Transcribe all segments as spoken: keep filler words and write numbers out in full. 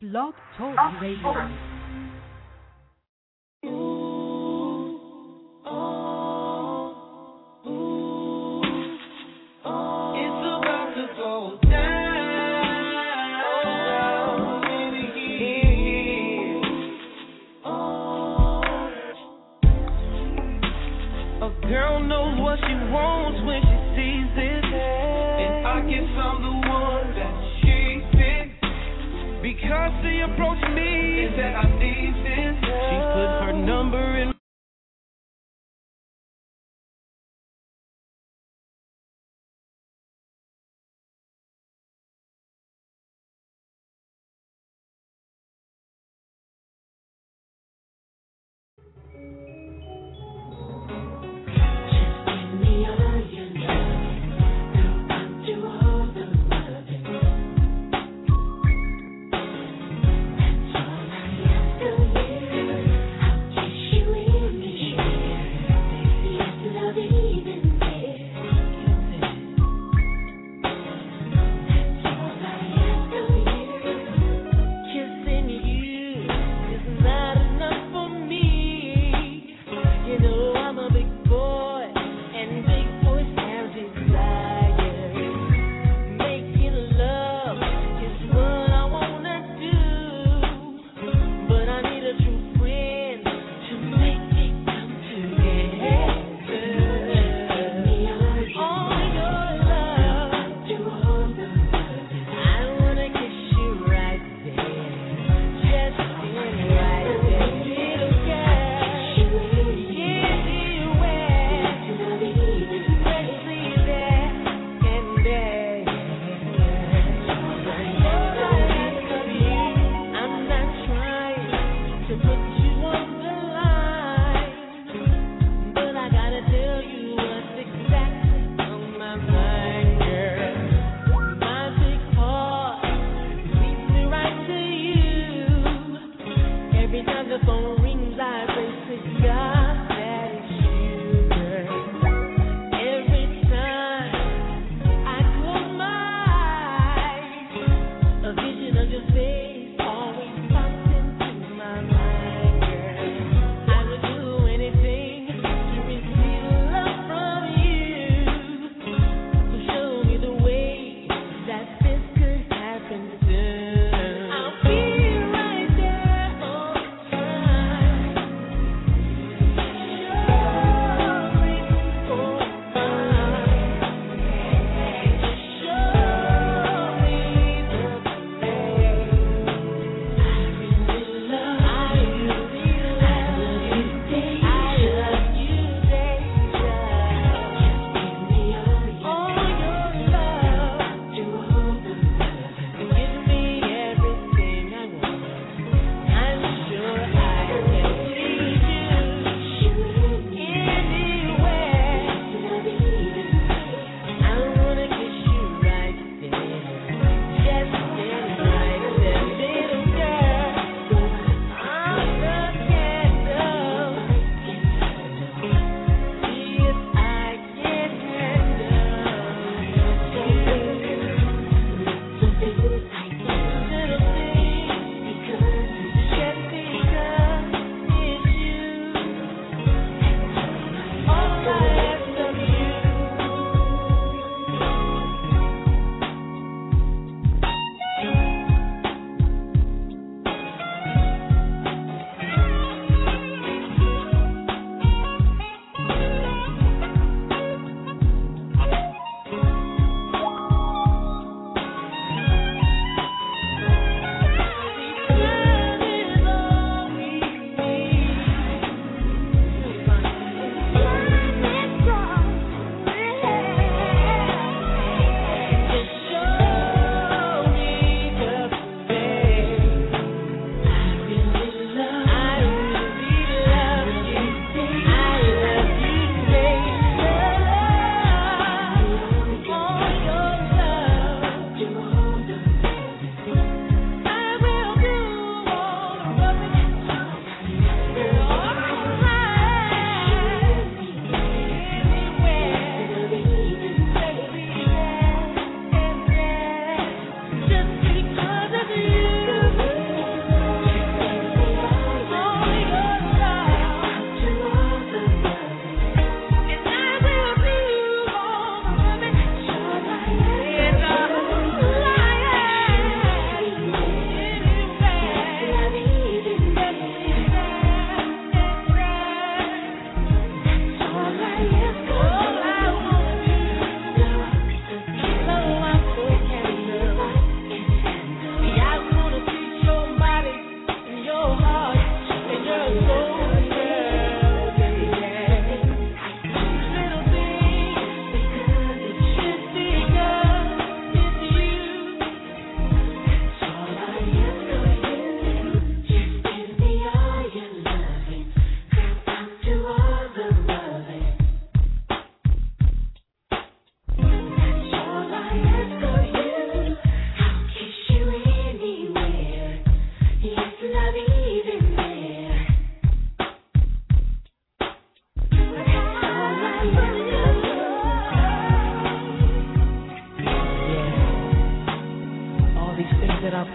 Blog Talk Radio. Girl knows what she wants when she sees it, and I guess I'm the one that she picks. Because she approached me and said I need this. She put her number in. You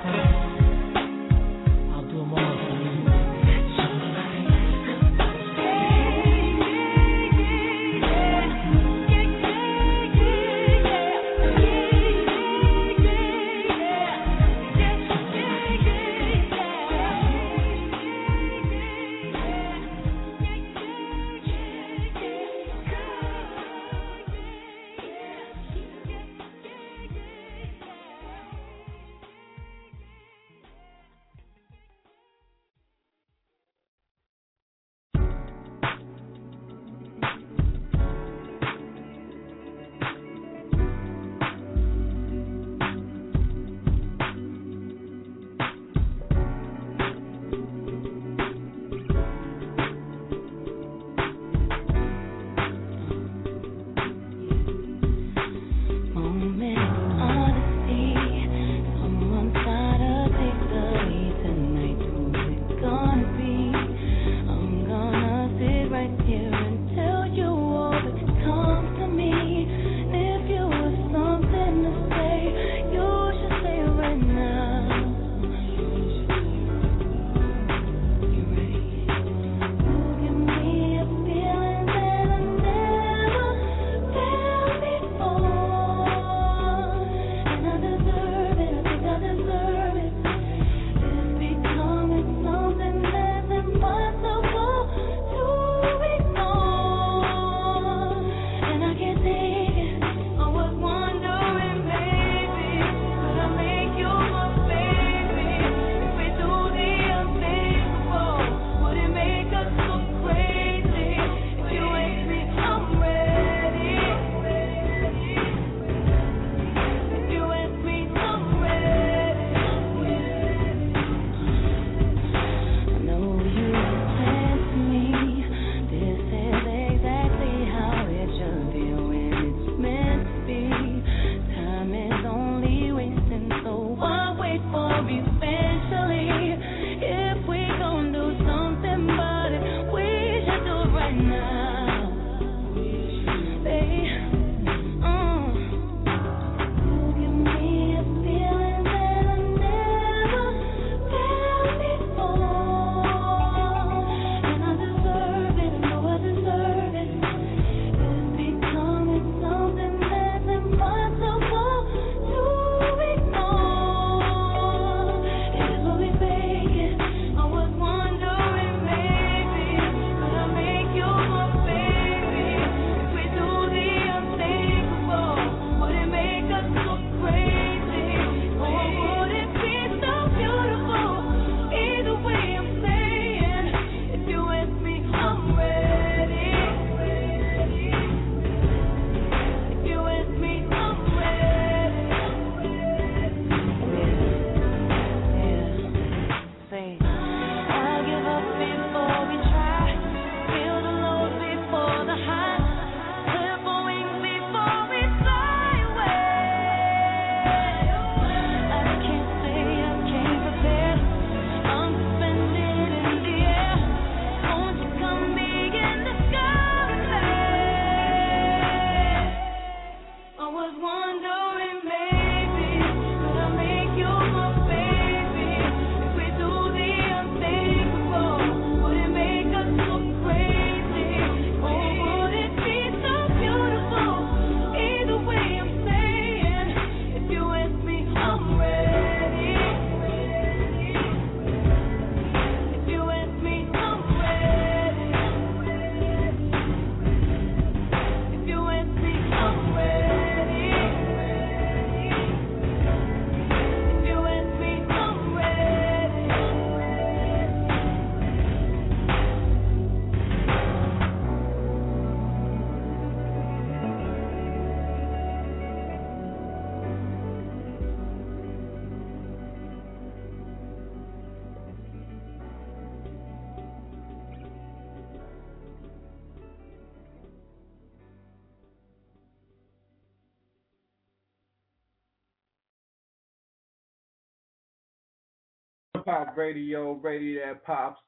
Pop Radio, radio that pops.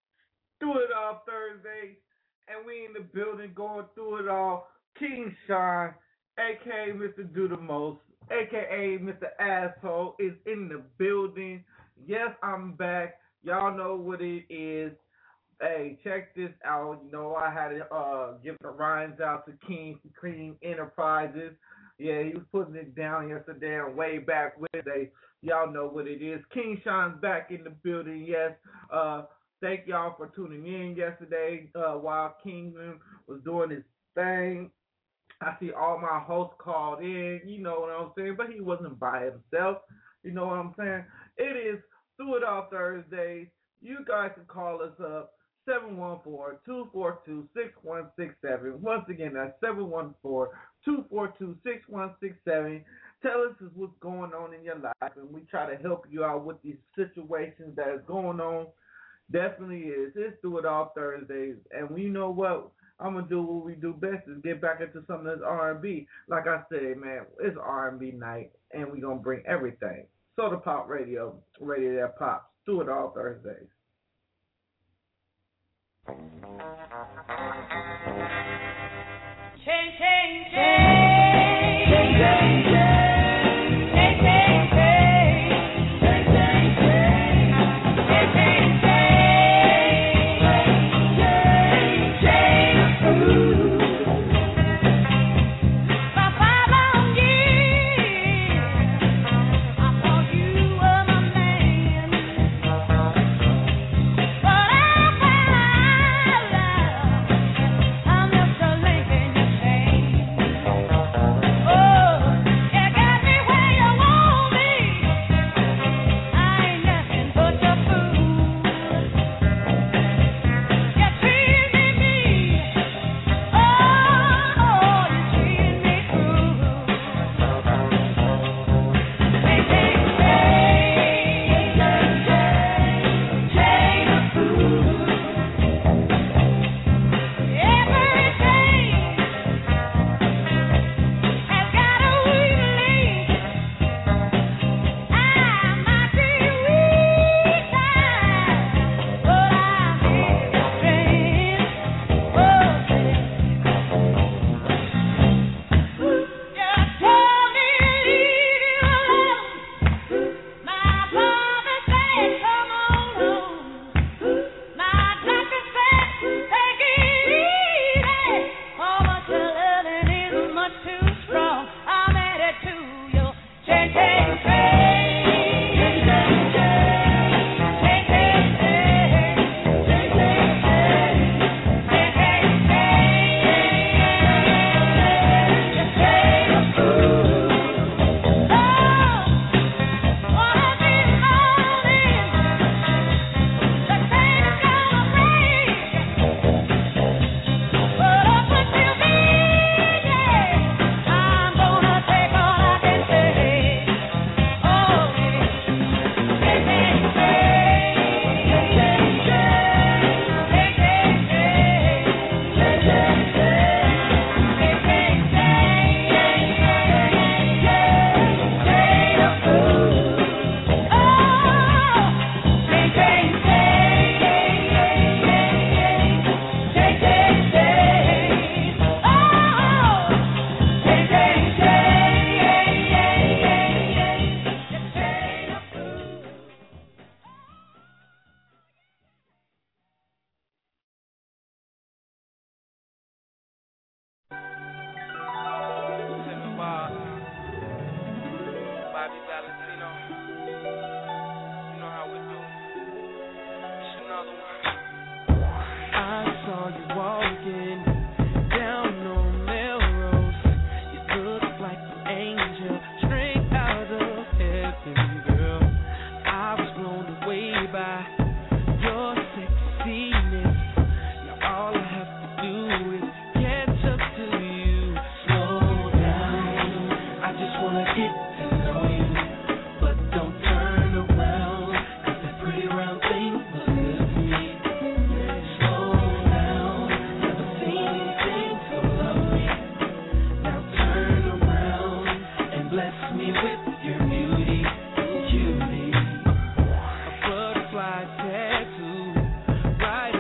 Do it all Thursday, and we in the building going through it all. King Sean, aka Mister Do the Most, aka Mister Asshole, is in the building. Yes, I'm back. Y'all know what it is. Hey, check this out. You know, I had to uh, give the rhymes out to King from Cream Enterprises. Yeah, he was putting it down yesterday and way back Wednesday. Y'all know what it is. King Sean's back in the building. Yes. Uh, thank y'all for tuning in yesterday uh, while Kingdom was doing his thing. I see all my hosts called in, you know what I'm saying, but he wasn't by himself. You know what I'm saying? It is Do It All Thursdays. You guys can call us up seven one four, two four two, six one six seven. Once again, that's seven one four, two four two, six one six seven. Tell us what's going on in your life, and we try to help you out with these situations that is going on. Definitely is. It's Do It All Thursdays, and we know what I'm gonna do. What we do best is get back into some of this R and B. Like I said, man, it's R and B night, and we gonna bring everything. Soda Pop Radio, radio that pops. Do It All Thursdays. Change, change, change, change, change, change. Right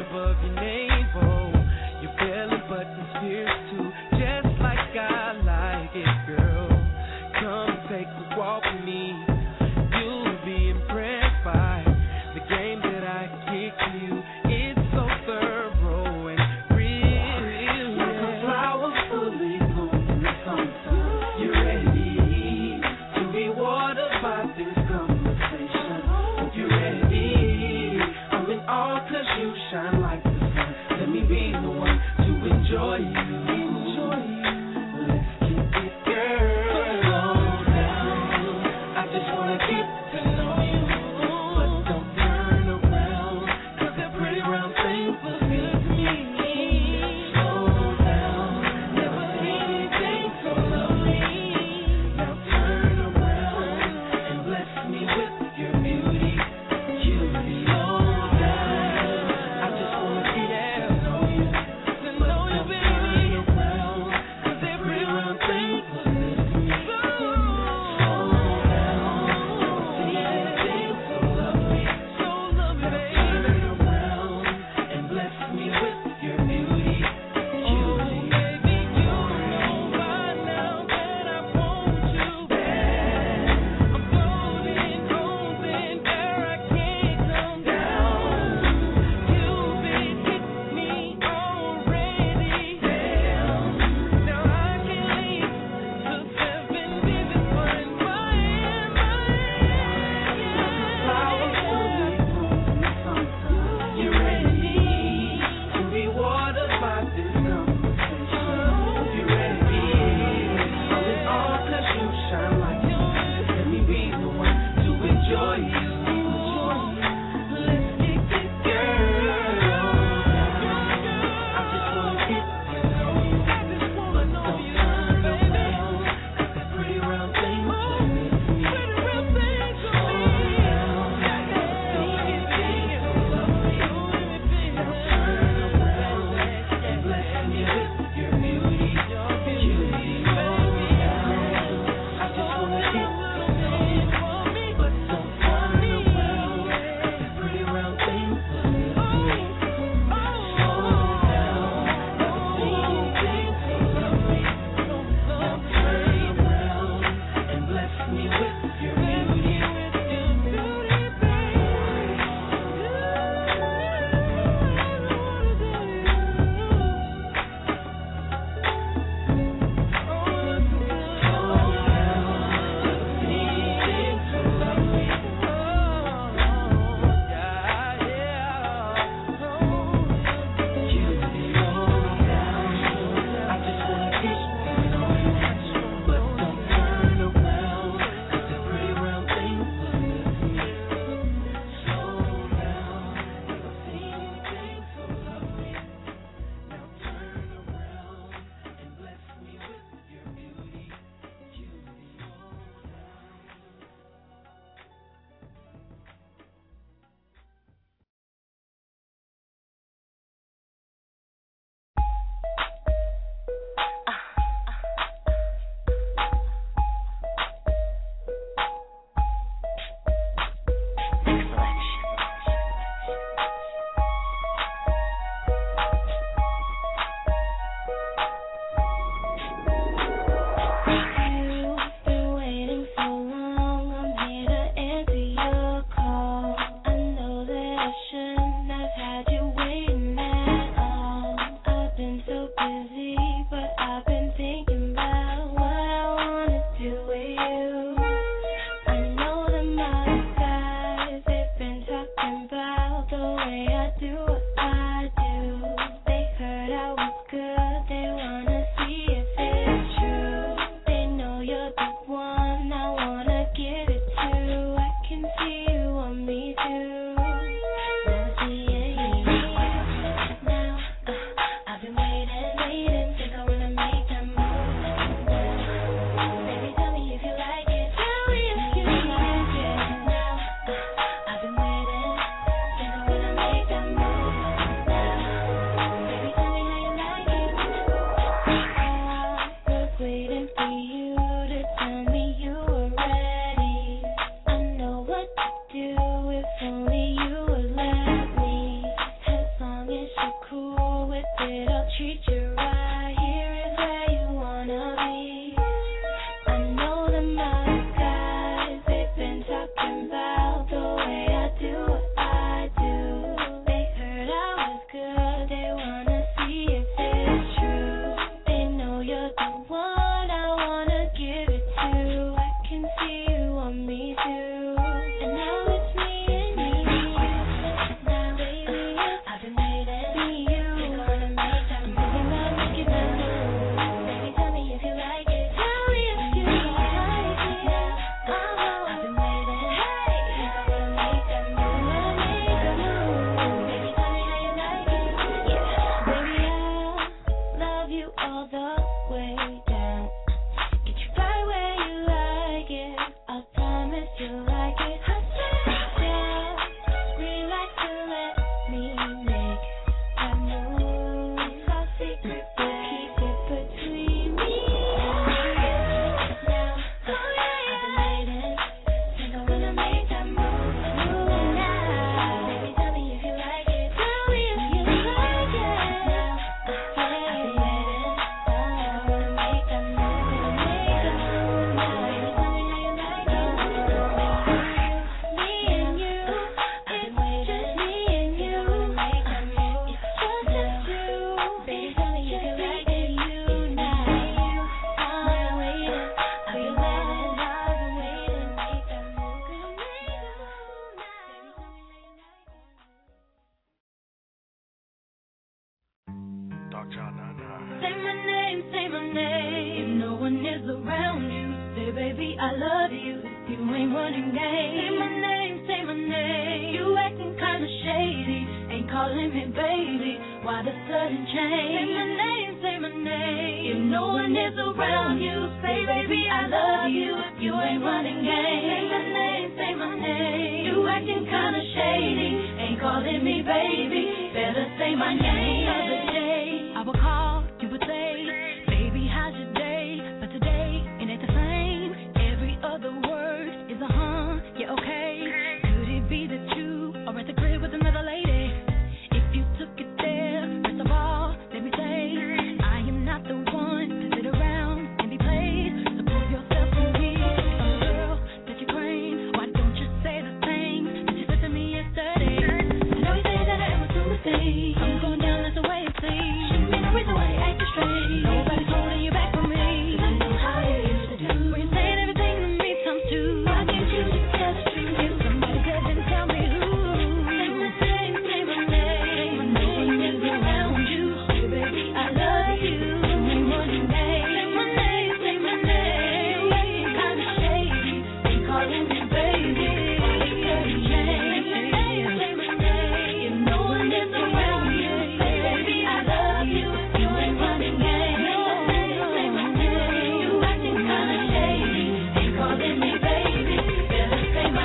Say my name, say my name. If no one is around you, say baby I love you. If you ain't running game. Say my name, say my name. You acting kinda shady, ain't calling me baby. Why the sudden change? Say my name, say my name. If no one is around you, say baby I love you. If you ain't running game. Say my name, say my name. You acting kinda shady, ain't calling me baby. Better say my name. The other day I would call, you would say, baby how's your day? But today it ain't the same. Every other word is a huh, yeah okay. Could it be that you are at the crib with another lady? If you took it there, first of all, let me say, I am not the one to sit around and be played. So prove yourself to me, a girl that you claim. Why don't you say the same that you said to me yesterday? I know you say that I am a Tuesday. I'm going down, that's the way it seems. Shouldn't be no reason why you acting straight. Nobody's holding you back from me. 'Cause I know how you used to do. When you're saying everything to me times two. Why can't you just tell the truth? If somebody said, then tell me who. Say my name, say my name. When no one is around you, say baby I love you. You ain't running game. Say my name, say my name. You acting kinda shady, ain't calling me baby. Why the sudden change? Say my name, say my name. If no one is around you, say baby I love you. You ain't running game. Say my name, say my name. You acting kinda shady, ain't calling me baby. Better say my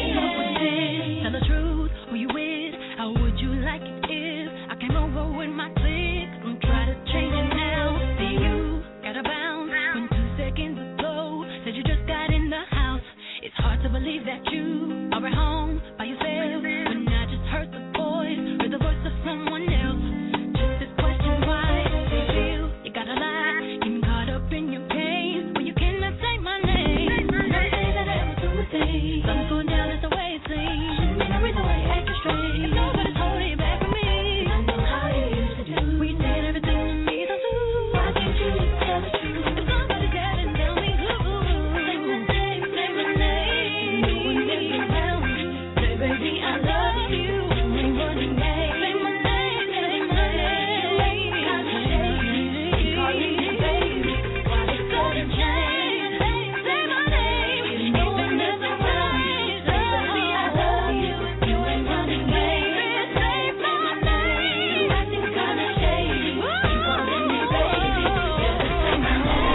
name. Tell the truth, who you with? How would you like it if I came over with my clique? Don't try to change it now. See you gotta bounce when two seconds ago said you just got in the house. It's hard to believe that you are at home by yourself when I just heard the voice or the voice of someone else. Just this question, why do you feel you gotta lie? Getting caught up in your pain when you cannot say my name. I know you say that I am a Tuesday. Something's going down, that's the way it seems. Shouldn't be no reason why you acting straight. If nobody's holding you back from me. 'Cause I know how you used to do. We said everything to me, so too. Why can't you just tell the truth? If somebody's dead and tell me who. Say my name, say my name. No one is around you. Say baby I love you. You ain't running game. Say my name, say my name. You acting kinda shady, ain't calling me baby. Why the sudden change? Say my name. If no one is around you, say baby I love you. You ain't running game. Say my name. You acting kinda shady, ain't calling me baby. Better say my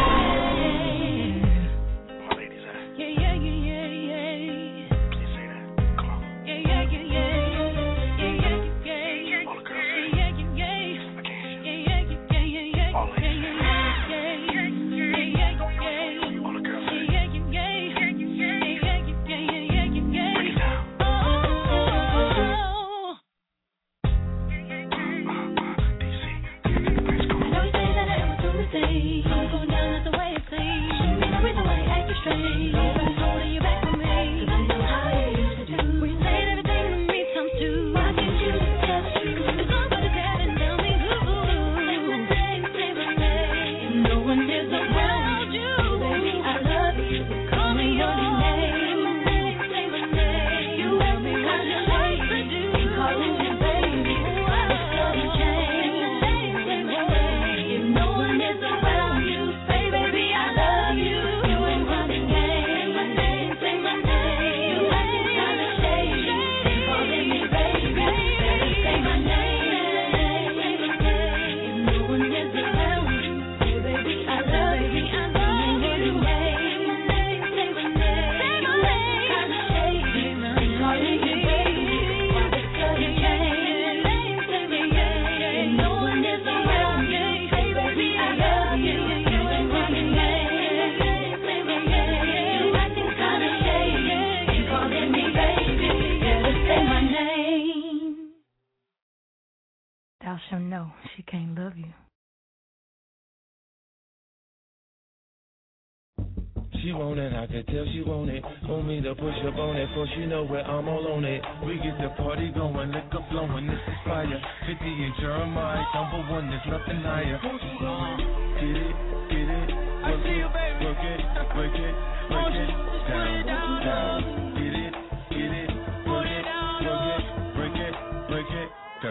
name. My ladies, uh, Yeah, yeah, yeah, yeah, yeah. can you say that? Come on. Yeah, yeah, yeah, yeah. Yeah, yeah, yeah, yeah. All the girls say Yeah, yeah, yeah, yeah. I can't hear you. Yeah, yeah, yeah, yeah, yeah. All ladies say Yeah, yeah, yeah, yeah. All the girls say Yeah, yeah, yeah, yeah. Yeah, yeah, yeah, yeah, yeah, yeah. break it down. Oh. D C, please come I on. know you say that I am a Tuesday. I'm going down, that's the way it seems. Shouldn't be no reason why you acting straight. Nobody's holding you back from me. 'Cause I know how you used to do. When you saying everything to me times two. Why can't you just tell the truth? If somebody's dead and tell me who. Say my name, say my name. If no one is around you, baby I love you. Call me your name. Say my name, say my name. You ask me what you like to do. Ain't calling me baby. Why the sudden change? Say my name, say my name. If no one is around you, say baby I love you. You ain't running game. Say my name, say my name. You acting kinda shady, ain't calling me baby. Better say my name, say my name. If no one is around you, say baby I love you. You ain't running game. Say my name, say my name. You acting kinda shady, ain't calling me baby. Why the sudden change? Say my name. If no one is around you, say baby I love you. You ain't running game. Say my name. You acting kinda shady, ain't calling me baby. Better say my name. Thou shalt know she can't love you. She want it, I can tell she want it. Want me to push up on it, for she know where I'm all on it. We get the party going, liquor flowing, this is fire. fifty and Jeremiah, number one, there's nothing higher. Get it, get it, work it, work it, break it, break it, down, down. Get it, get it, work it, work it, break it, break it, down.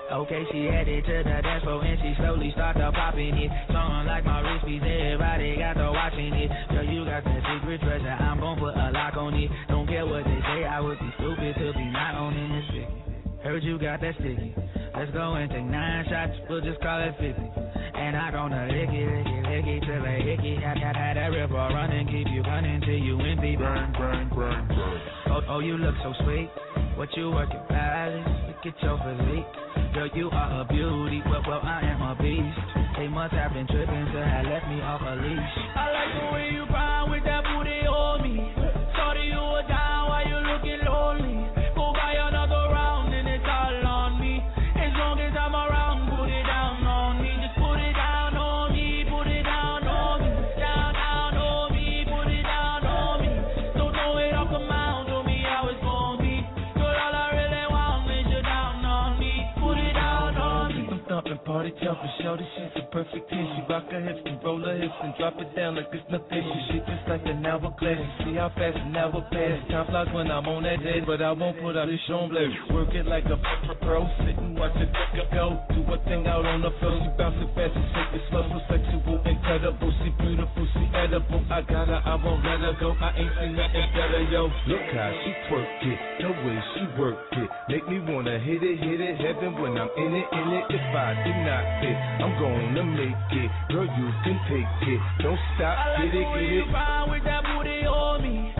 Okay, she headed to the dance floor and she slowly started popping it. Song like my wrist piece, everybody got to watching it. Girl, you got that secret treasure, I'm gon' put a lock on it. Don't care what they say, I would be stupid to be not owning this sticky. Heard you got that sticky. Let's go and take nine shots, we'll just call it fifty. And I gonna lick it, lick it, lick it till I hick it. Had that river running, keep you running till you empty. Burn, burn, burn, burn. Oh, oh, you look so sweet. What you working, palace? Look at your physique. Girl, you are a beauty, well, well, I am a beast. They must have been tripping to have left me off a leash. I like the way you grind with that booty on me. Sorry you were down while you looking lonely. Go buy another round and it's all on me. As long as I'm around, put it down on me. Just put it down on me, put it down on me. Down, down on me, put it down on me. Don't throw it off the mound, show me how it's gonna be. Girl, all I really want is you down on me. Put it down on me. I'm thumping, party jumping, show this shit's a perfect ten. She rock her hips and roll her hips and drop it down like it's nothing. She shit just like an hourglass. You see how fast an hour pass. Time flies when I'm on that head, but I won't put out this show blade. Work it like a pro, sit and watch it go. Do a thing out on the floor. She bouncing fast and shake it slow, so sexual, incredible. She beautiful, she edible. I got her, I won't let her go. I ain't seen nothing better, yo. Look how she twerk it, the way she work it, make me wanna hit it, hit it, heaven when I'm in it, in it. If I do not fit, I'm gonna make it. Girl, you can take it. Don't stop, I like get it, the way get you it. grind with that booty on me.